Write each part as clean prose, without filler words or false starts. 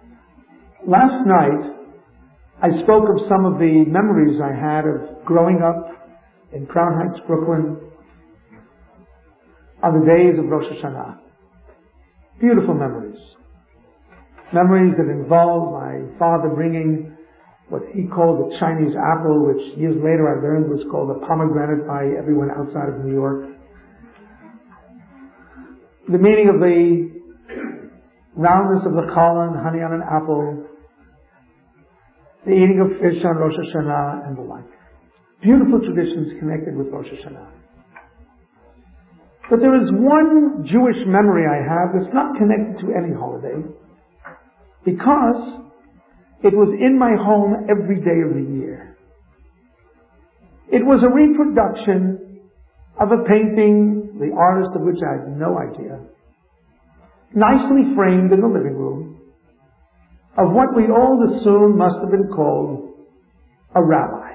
Last night, I spoke of some of the memories I had of growing up in Crown Heights, Brooklyn, on the days of Rosh Hashanah. Beautiful memories. Memories that involved my father bringing what he called the Chinese apple, which years later I learned was called a pomegranate by everyone outside of New York. The meaning of the roundness of the challah and honey on an apple, the eating of fish on Rosh Hashanah and the like. Beautiful traditions connected with Rosh Hashanah. But there is one Jewish memory I have that's not connected to any holiday, because it was in my home every day of the year. It was a reproduction of a painting, the artist of which I had no idea, nicely framed in the living room, of what we all assume must have been called a rabbi.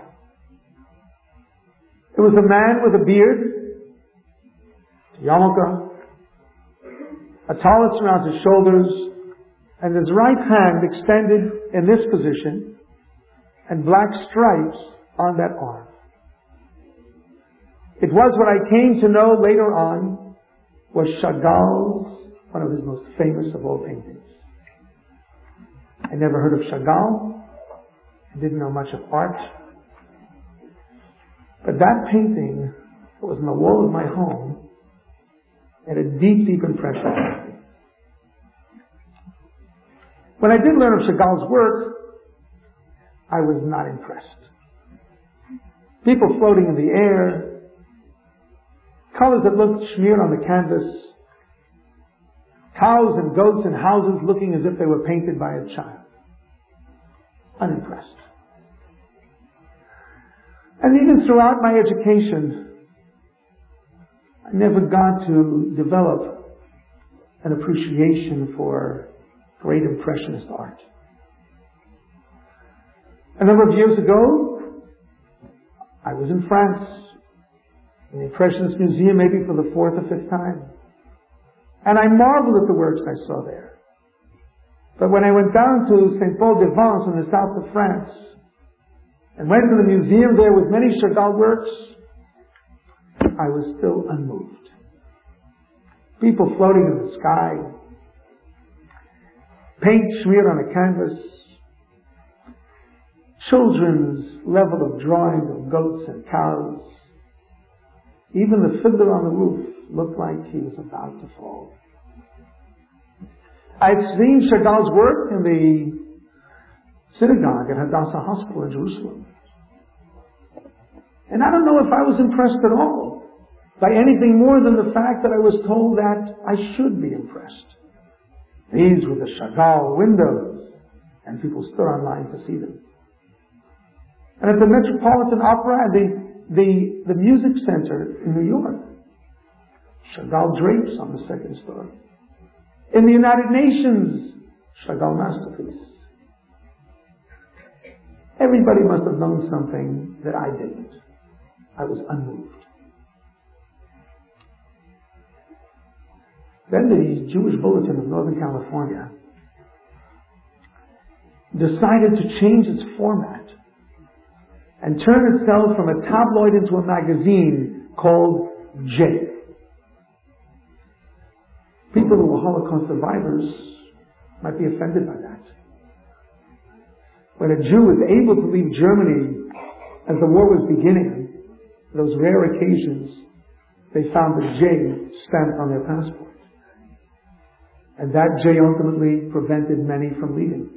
It was a man with a beard, a yarmulke, a tallit around his shoulders, and his right hand extended in this position, and black stripes on that arm. It was what I came to know later on was Chagall's, one of his most famous of all paintings. I never heard of Chagall. I didn't know much of art. But that painting that was on the wall of my home had a deep, deep impression on me. When I did learn of Chagall's work, I was not impressed. People floating in the air, colors that looked smeared on the canvas, cows and goats and houses looking as if they were painted by a child. Unimpressed. And even throughout my education, I never got to develop an appreciation for great Impressionist art. A number of years ago, I was in France, in the Impressionist Museum, maybe for the fourth or fifth time. And I marveled at the works I saw there. But when I went down to St. Paul de Vence in the south of France, and went to the museum there with many Chagall works, I was still unmoved. People floating in the sky, paint smeared on a canvas, children's level of drawing of goats and cows. Even the fiddler on the roof looked like he was about to fall. I've seen Chagall's work in the synagogue at Hadassah Hospital in Jerusalem. And I don't know if I was impressed at all by anything more than the fact that I was told that I should be impressed. These were the Chagall windows, and people stood on line to see them. And at the Metropolitan Opera and the Music Center in New York, Chagall drapes on the second story. In the United Nations, Chagall masterpiece. Everybody must have known something that I didn't. I was unmoved. Then the Jewish Bulletin of Northern California decided to change its format and turn itself from a tabloid into a magazine called J. People who were Holocaust survivors might be offended by that. When a Jew was able to leave Germany as the war was beginning, those rare occasions, they found the J stamped on their passport. And that J ultimately prevented many from leaving.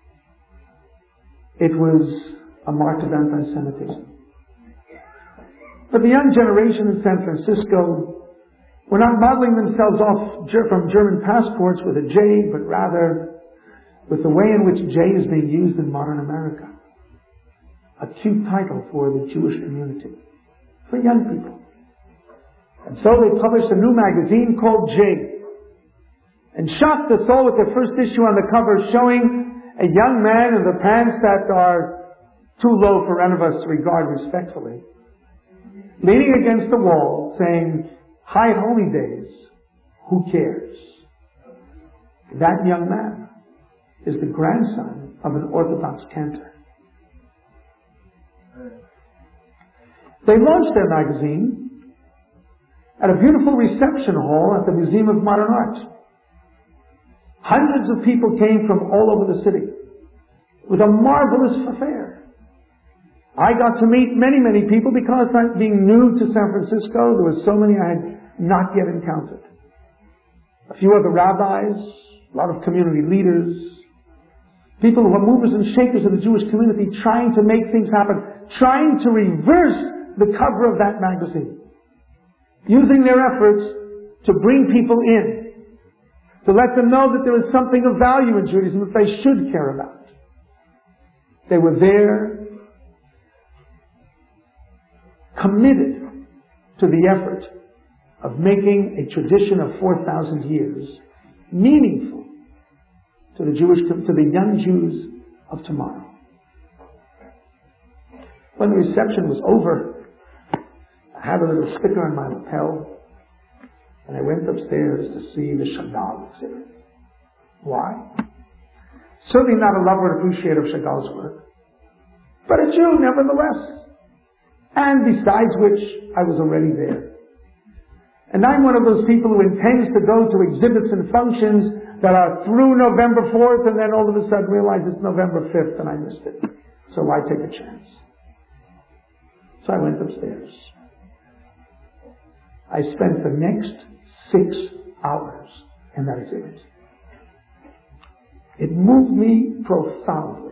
It was a mark of anti-Semitism. But the young generation in San Francisco were not modeling themselves off from German passports with a J, but rather with the way in which J is being used in modern America. A cute title for the Jewish community, for young people. And so they published a new magazine called J, and shocked us all with their first issue on the cover showing a young man in the pants that are too low for any of us to regard respectfully, leaning against the wall saying, "High Holy Days, who cares?" That young man is the grandson of an Orthodox cantor. They launched their magazine at a beautiful reception hall at the Museum of Modern Art. Hundreds of people came from all over the city. It was a marvelous affair. I got to meet many, many people because being new to San Francisco, there were so many I had not yet encountered. A few other rabbis, a lot of community leaders, people who are movers and shakers of the Jewish community trying to make things happen, trying to reverse the cover of that magazine, using their efforts to bring people in, to let them know that there is something of value in Judaism that they should care about. They were there, committed to the effort of making a tradition of 4,000 years meaningful to the young Jews of tomorrow. When the reception was over, I had a little sticker on my lapel, and I went upstairs to see the Chagall exhibit. Why? Certainly not a lover and appreciator of Chagall's work, but a Jew nevertheless. And besides which, I was already there. And I'm one of those people who intends to go to exhibits and functions that are through November 4th and then all of a sudden realize it's November 5th and I missed it. So why take a chance? So I went upstairs. I spent the next 6 hours in that exhibit. It moved me profoundly.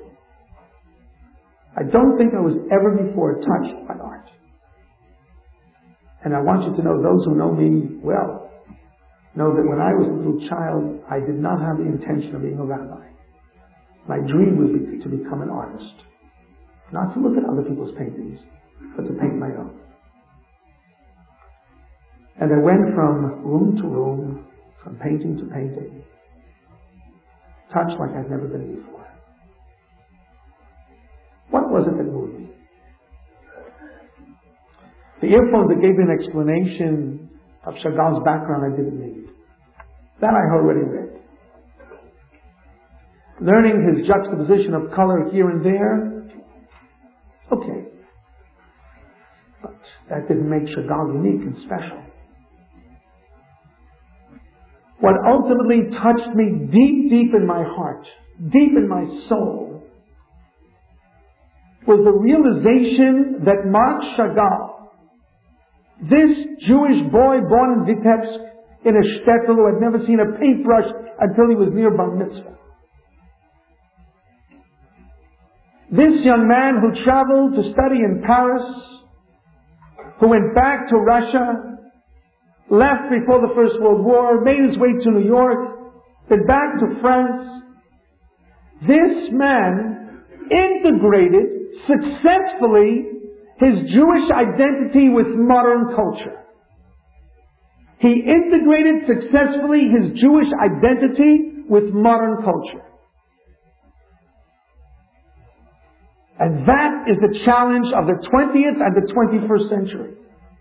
I don't think I was ever before touched by art. And I want you to know, those who know me well, know that when I was a little child, I did not have the intention of being a rabbi. My dream was to become an artist. Not to look at other people's paintings, but to paint my own. And I went from room to room, from painting to painting, touched like I'd never been before. What was it that moved me? The earphones that gave me an explanation of Chagall's background I didn't need. That I already read. Learning his juxtaposition of color here and there, okay. But that didn't make Chagall unique and special. What ultimately touched me deep, deep in my heart, deep in my soul, was the realization that Marc Chagall, this Jewish boy born in Vitebsk in a shtetl who had never seen a paintbrush until he was near bar mitzvah, this young man who traveled to study in Paris, who went back to Russia, left before the First World War, made his way to New York, then back to France, this man integrated successfully his Jewish identity with modern culture. He integrated successfully his Jewish identity with modern culture. And that is the challenge of the 20th and the 21st century.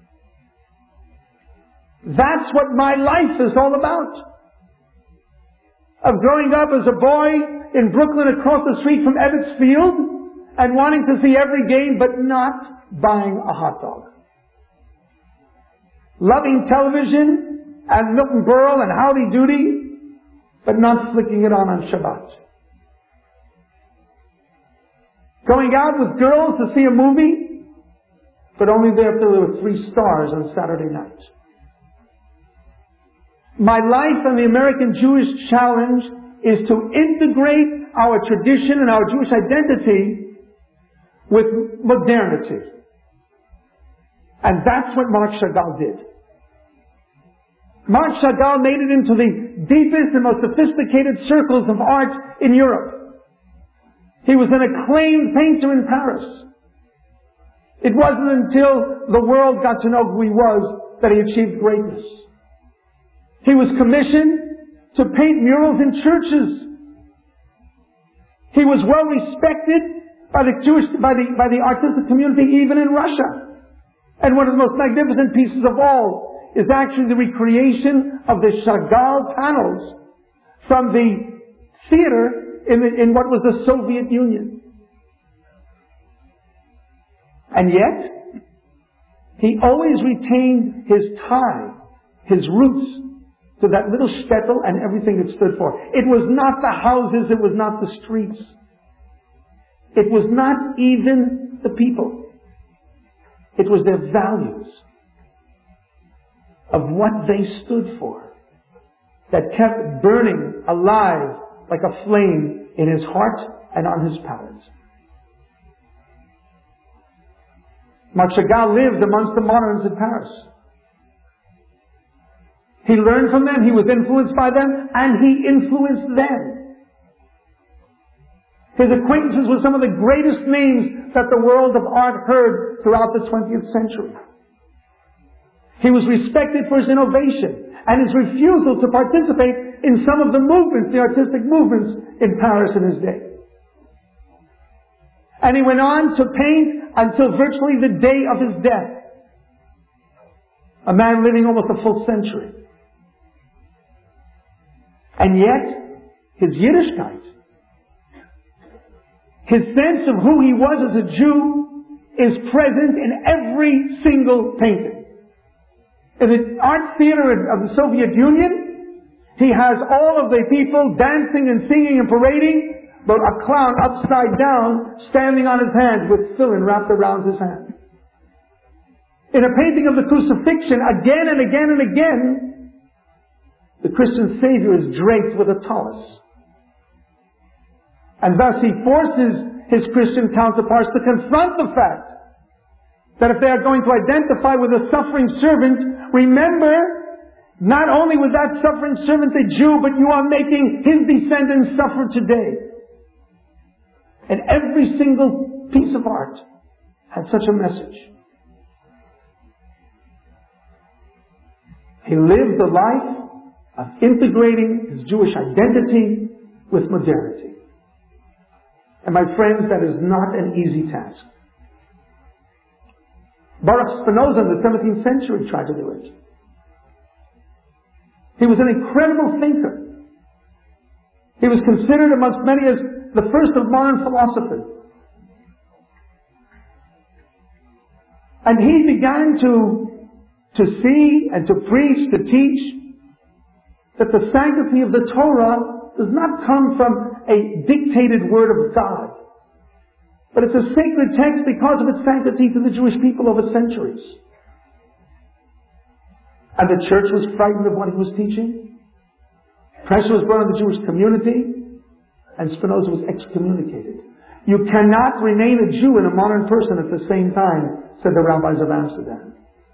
That's what my life is all about. Of growing up as a boy in Brooklyn across the street from Ebbets Field, and wanting to see every game, but not buying a hot dog. Loving television and Milton Berle and Howdy Doody, but not flicking it on Shabbat. Going out with girls to see a movie, but only there if there were 3 stars on Saturday night. My life and the American Jewish challenge is to integrate our tradition and our Jewish identity with modernity. And that's what Marc Chagall did. Marc Chagall made it into the deepest and most sophisticated circles of art in Europe. He was an acclaimed painter in Paris. It wasn't until the world got to know who he was that he achieved greatness. He was commissioned to paint murals in churches. He was well respected by the artistic community even in Russia. And one of the most magnificent pieces of all is actually the recreation of the Chagall panels from the theater in what was the Soviet Union. And yet, he always retained his tie, his roots, to that little shtetl and everything it stood for. It was not the houses, it was not the streets. It was not even the people. It was their values of what they stood for that kept burning alive like a flame in his heart and on his palate. Marc Chagall lived amongst the moderns in Paris. He learned from them, he was influenced by them, and he influenced them. His acquaintances with some of the greatest names that the world of art heard throughout the 20th century. He was respected for his innovation and his refusal to participate in some of the movements, the artistic movements in Paris in his day. And he went on to paint until virtually the day of his death. A man living almost a full century. And yet, his Yiddishkeit, his sense of who he was as a Jew, is present in every single painting. In the art theater of the Soviet Union, he has all of the people dancing and singing and parading, but a clown upside down standing on his hands with tefillin wrapped around his hand. In a painting of the crucifixion, again and again and again, the Christian Savior is draped with a tallis. And thus he forces his Christian counterparts to confront the fact that if they are going to identify with a suffering servant, remember, not only was that suffering servant a Jew, but you are making his descendants suffer today. And every single piece of art had such a message. He lived a life of integrating his Jewish identity with modernity. And my friends, that is not an easy task. Baruch Spinoza in the 17th century tried to do it. He was an incredible thinker. He was considered amongst many as the first of modern philosophers. And he began to see and to preach, to teach, that the sanctity of the Torah does not come from a dictated word of God, but it's a sacred text because of its sanctity to the Jewish people over centuries. And the church was frightened of what he was teaching. Pressure was brought on the Jewish community, and Spinoza was excommunicated. You cannot remain a Jew and a modern person at the same time, said the rabbis of Amsterdam.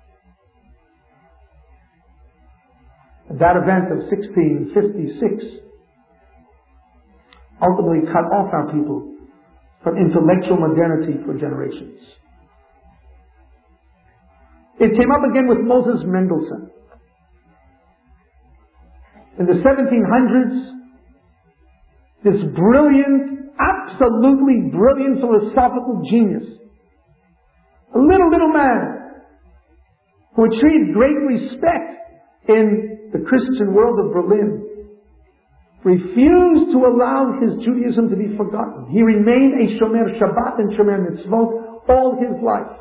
That event of 1656 ultimately cut off our people from intellectual modernity for generations. It came up again with Moses Mendelssohn. In the 1700s, this brilliant, absolutely brilliant philosophical genius, a little man who achieved great respect in the Christian world of Berlin, refused to allow his Judaism to be forgotten. He remained a Shomer Shabbat and Shomer Mitzvot all his life.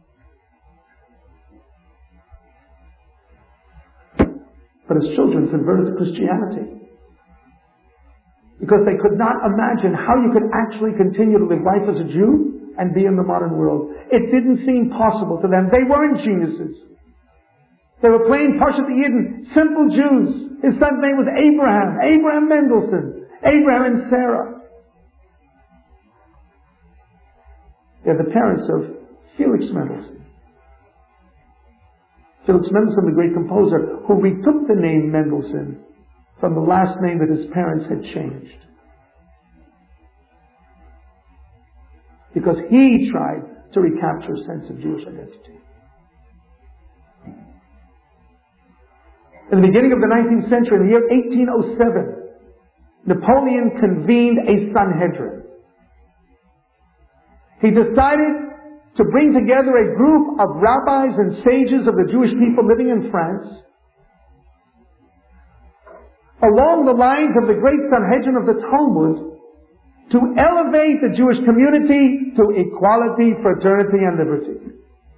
But his children converted to Christianity because they could not imagine how you could actually continue to live life as a Jew and be in the modern world. It didn't seem possible to them. They weren't geniuses. They were plain Parshat Yidden, simple Jews. His son's name was Abraham Mendelssohn, Abraham and Sarah. They're the parents of Felix Mendelssohn. Felix Mendelssohn, the great composer, who retook the name Mendelssohn from the last name that his parents had changed. Because he tried to recapture a sense of Jewish identity. In the beginning of the 19th century, in the year 1807, Napoleon convened a Sanhedrin. He decided to bring together a group of rabbis and sages of the Jewish people living in France, along the lines of the great Sanhedrin of the Talmud, to elevate the Jewish community to equality, fraternity, and liberty.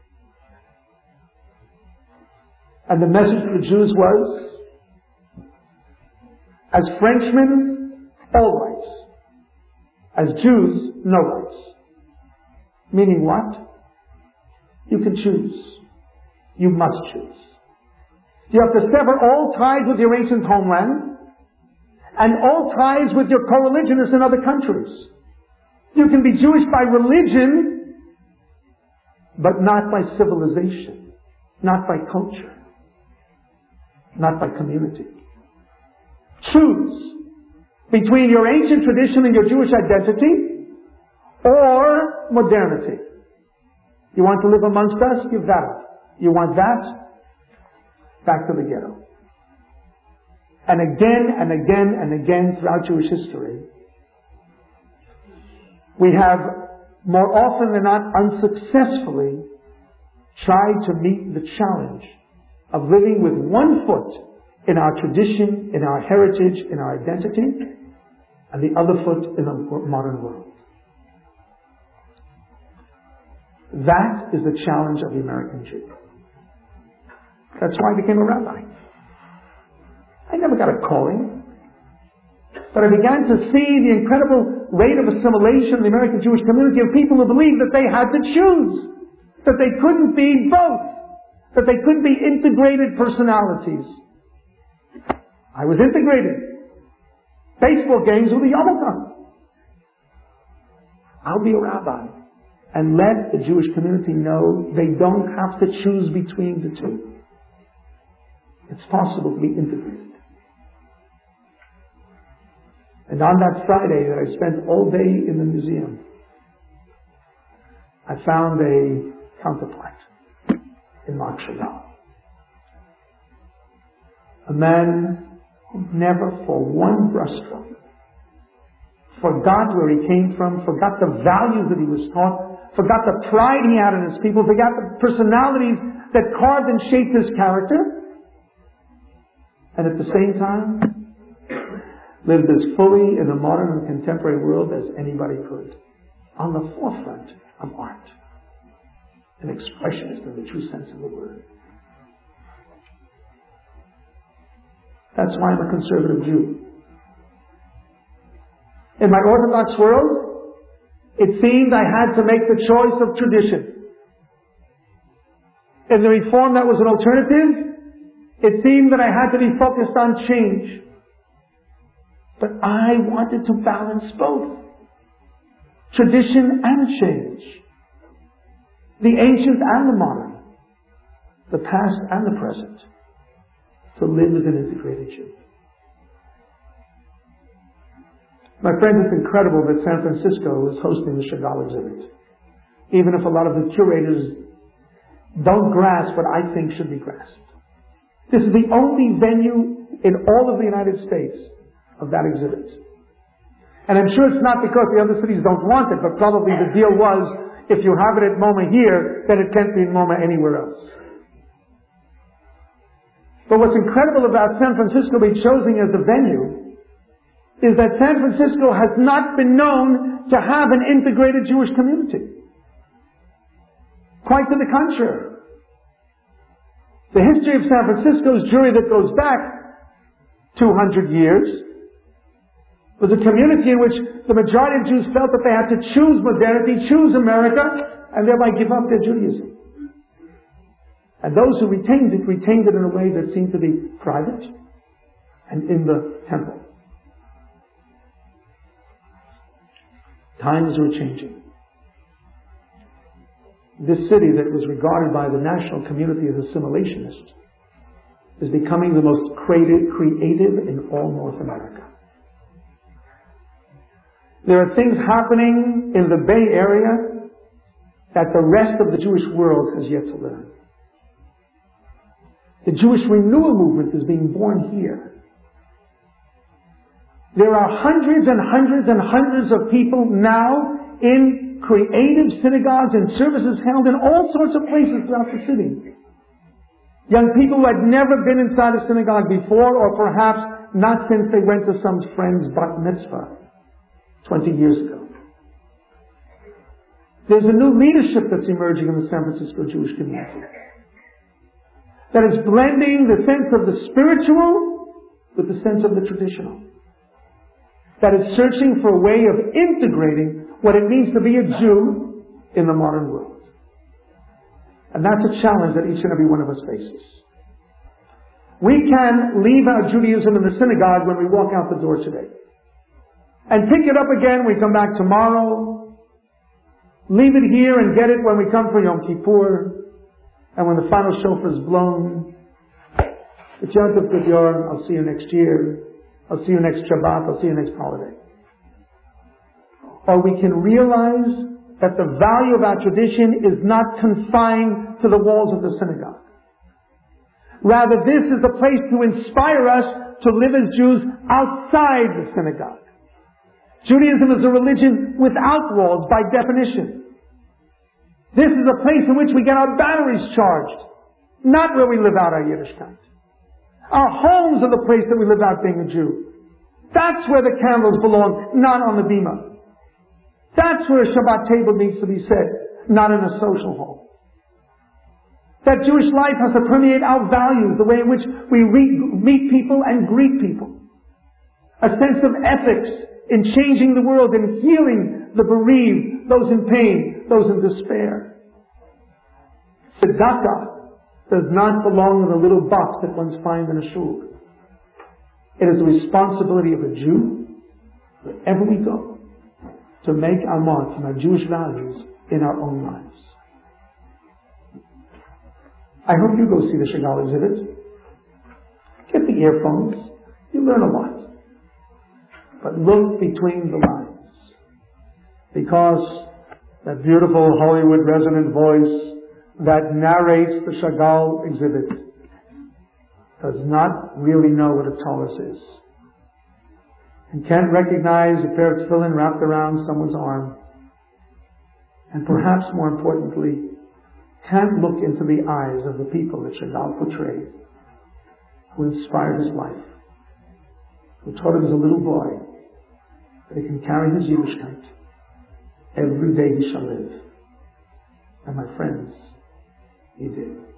And the message to the Jews was, as Frenchmen, all rights. As Jews, no rights. Meaning what? You can choose. You must choose. You have to sever all ties with your ancient homeland and all ties with your co-religionists in other countries. You can be Jewish by religion, but not by civilization, not by culture, not by community. Choose between your ancient tradition and your Jewish identity or modernity. You want to live amongst us? Give that up. You want that? Back to the ghetto. And again and again and again throughout Jewish history, we have more often than not unsuccessfully tried to meet the challenge of living with one foot in our tradition, in our heritage, in our identity, and the other foot in the modern world. That is the challenge of the American Jew. That's why I became a rabbi. I never got a calling, but I began to see the incredible rate of assimilation in the American Jewish community of people who believed that they had to choose, that they couldn't be both, that they couldn't be integrated personalities. I was integrated. Baseball games with the yarmulke. I'll be a rabbi and let the Jewish community know they don't have to choose between the two. It's possible to be integrated. And on that Friday that I spent all day in the museum, I found a counterpart in Marc Chagall. A man who never for one brushstroke forgot where he came from, forgot the values that he was taught, forgot the pride he had in his people, forgot the personalities that carved and shaped his character, and at the same time lived as fully in the modern and contemporary world as anybody could, on the forefront of art, an expressionist in the true sense of the word. That's why I'm a conservative Jew. In my Orthodox world, it seemed I had to make the choice of tradition. In the Reform that was an alternative, it seemed that I had to be focused on change. But I wanted to balance both. Tradition and change. The ancient and the modern. The past and the present. To live as an integrated Jew. My friend, it's incredible that San Francisco is hosting the Chagall exhibit. Even if a lot of the curators don't grasp what I think should be grasped. This is the only venue in all of the United States of that exhibit. And I'm sure it's not because the other cities don't want it, but probably the deal was, if you have it at MoMA here, then it can't be in MoMA anywhere else. But what's incredible about San Francisco being chosen as the venue is that San Francisco has not been known to have an integrated Jewish community. Quite to the contrary. The history of San Francisco's Jewry that goes back 200 years was a community in which the majority of Jews felt that they had to choose modernity, choose America, and thereby give up their Judaism. And those who retained it in a way that seemed to be private and in the temple. Times were changing. This city that was regarded by the national community as assimilationist is becoming the most creative in all North America. There are things happening in the Bay Area that the rest of the Jewish world has yet to learn. The Jewish renewal movement is being born here. There are hundreds and hundreds and hundreds of people now in creative synagogues and services held in all sorts of places throughout the city. Young people who had never been inside a synagogue before, or perhaps not since they went to some friend's bat mitzvah, 20 years ago. There's a new leadership that's emerging in the San Francisco Jewish community that is blending the sense of the spiritual with the sense of the traditional. That is searching for a way of integrating what it means to be a Jew in the modern world. And that's a challenge that each and every one of us faces. We can leave our Judaism in the synagogue when we walk out the door today. And pick it up again when we come back tomorrow. Leave it here and get it when we come for Yom Kippur. And when the final shofar is blown. It's Yom Kippur, I'll see you next year. I'll see you next Shabbat. I'll see you next holiday. Or we can realize that the value of our tradition is not confined to the walls of the synagogue. Rather, this is a place to inspire us to live as Jews outside the synagogue. Judaism is a religion without walls by definition. This is a place in which we get our batteries charged, not where we live out our Yiddishkeit. Our homes are the place that we live out being a Jew. That's where the candles belong, not on the bima. That's where a Shabbat table needs to be set, not in a social hall. That Jewish life has to permeate our values, the way in which we meet people and greet people. A sense of ethics in changing the world and healing the bereaved, those in pain, those in despair. Tzedakah does not belong in a little box that one's finds in a shul. It is the responsibility of a Jew, wherever we go, to make our mark from our Jewish values in our own lives. I hope you go see the Chagall exhibit. Get the earphones. You learn a lot. But look between the lines. Because that beautiful Hollywood resonant voice that narrates the Chagall exhibit does not really know what a tallis is. And can't recognize a pair of tefillin wrapped around someone's arm. And perhaps more importantly, can't look into the eyes of the people that Chagall portrayed, who inspired his life, who taught him as a little boy that he can carry his Yiddishkeit every day he shall live. And my friends, he did.